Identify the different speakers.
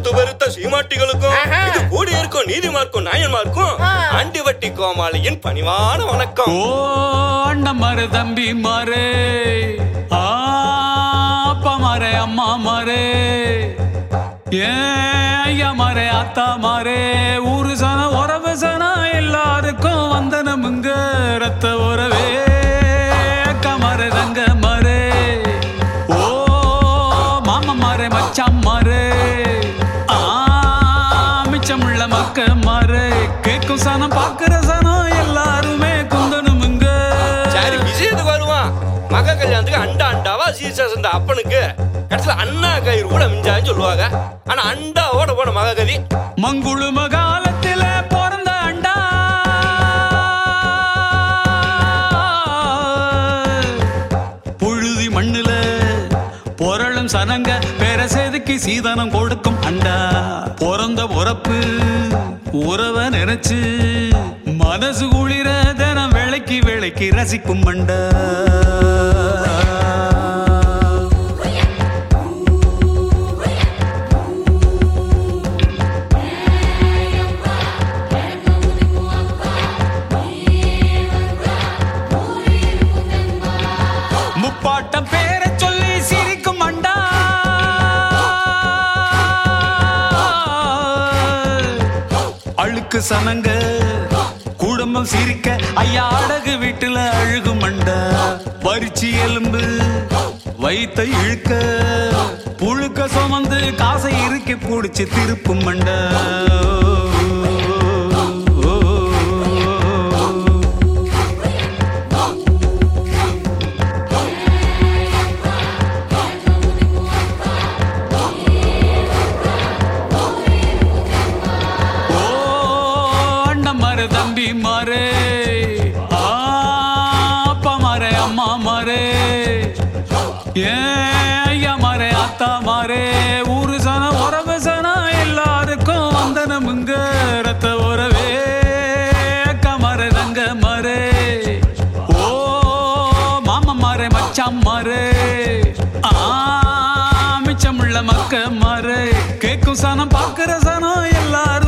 Speaker 1: கருத்து பெருத்த சீமாட்டிகளுக்கும் இது கூடி இருக்கும் நீதிமார்க்கும் நாயன்மார்க்கும் ஆண்டிவட்டி கோமாளியின் பணிவான வணக்கம்.
Speaker 2: ஓ அண்ணன் மாறு தம்பி மாறு, அப்பா மாறு அம்மா மாறு, ஐயா மாறு அத்தா மாறு, ஊரு சன உறவு சன எல்லாருக்கும் வந்தனமுங்க ரத்த உறவே. அக்கா மாறு தங்க மாறு, ஓ மாமா மாறு மச்சான் மாறு, மிச்சமுள்ள மக்க மாறு, கேட்கும் சனம் பாக்குற சனம் எல்லாருமே குந்தனமுங்க.
Speaker 1: சரி விஷயத்துக்கு வருவான். மக கல்யாணத்துக்கு அண்டா அண்டாவா சீசா அப்பனுக்கு கடைசியில அண்ணா கயிறு கூட மிஞ்சான்னு சொல்லுவாங்க. ஆனா அண்டாவோட போன மககதி
Speaker 2: மங்குழு மகாலத்தில பிறந்த அண்டா, புழுதி மண்ணுல பொருளும் சனங்க பேர செதுக்கி சீதனம் கொடுக்கும் அண்டா. பிறந்த உறப்பு உறவ நினைச்சு மனசு குளிர தினம் விளக்கி விளக்கி ரசிக்கும் அண்டா. முப்பாட்டம் பேரை சொல்லி சிரிக்கும் அண்டா, அழுக்கு சனங்க குடும்பம் சிரிக்க ஐயா அடகு வீட்டுல அழுகும் அண்டா. பறிச்சி எலும்பு வைத்த இழுக்க புழுக்க சுமந்து காசை இறுக்கி பிடிச்சி திருப்பும் அண்டா. தம்பி மாறு, அப்பா மாறு அம்மா மாறு, ஐயா மாறு அத்தா மாறு, ஊரு சன உறவு சன எல்லாருக்கும் வந்தனமுங்க ரத்த உறவே. அக்கா மாறு தங்க மாறு, ஓ மாமா மாறு மச்சான் மாறு, மிச்சமுள்ள மக்க மாறு, கேட்கும் சனம் பாக்குற சனம் எல்லாரும்